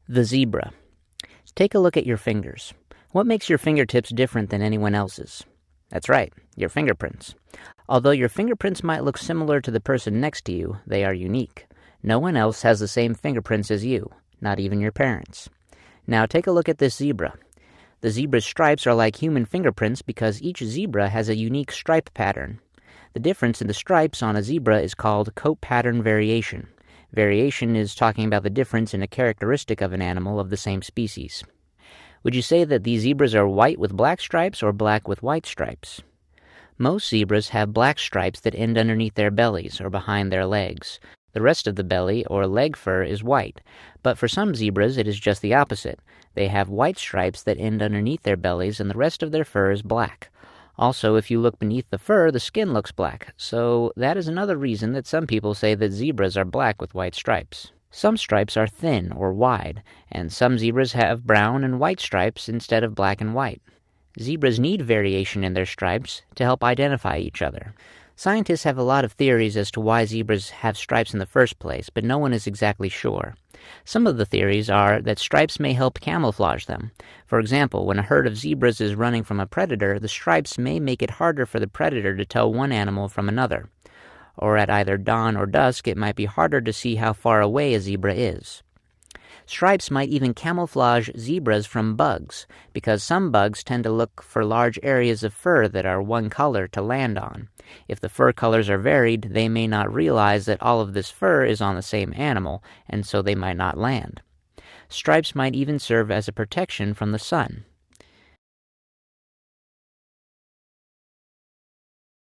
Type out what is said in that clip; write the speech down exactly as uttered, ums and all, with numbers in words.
The zebra. Take a look at your fingers. What makes your fingertips different than anyone else's? That's right, your fingerprints. Although your fingerprints might look similar to the person next to you, they are unique. No one else has the same fingerprints as you, not even your parents. Now take a look at this zebra. The zebra's stripes are like human fingerprints because each zebra has a unique stripe pattern. The difference in the stripes on a zebra is called coat pattern variation. Variation is talking about the difference in a characteristic of an animal of the same species. Would you say that these zebras are white with black stripes or black with white stripes? Most zebras have black stripes that end underneath their bellies or behind their legs. The rest of the belly or leg fur is white, but for some zebras it is just the opposite. They have white stripes that end underneath their bellies and the rest of their fur is black. Also, if you look beneath the fur, the skin looks black, so that is another reason that some people say that zebras are black with white stripes. Some stripes are thin or wide, and some zebras have brown and white stripes instead of black and white. Zebras need variation in their stripes to help identify each other. Scientists have a lot of theories as to why zebras have stripes in the first place, but no one is exactly sure. Some of the theories are that stripes may help camouflage them. For example, when a herd of zebras is running from a predator, the stripes may make it harder for the predator to tell one animal from another. Or at either dawn or dusk, it might be harder to see how far away a zebra is. Stripes might even camouflage zebras from bugs, because some bugs tend to look for large areas of fur that are one color to land on. If the fur colors are varied, they may not realize that all of this fur is on the same animal, and so they might not land. Stripes might even serve as a protection from the sun.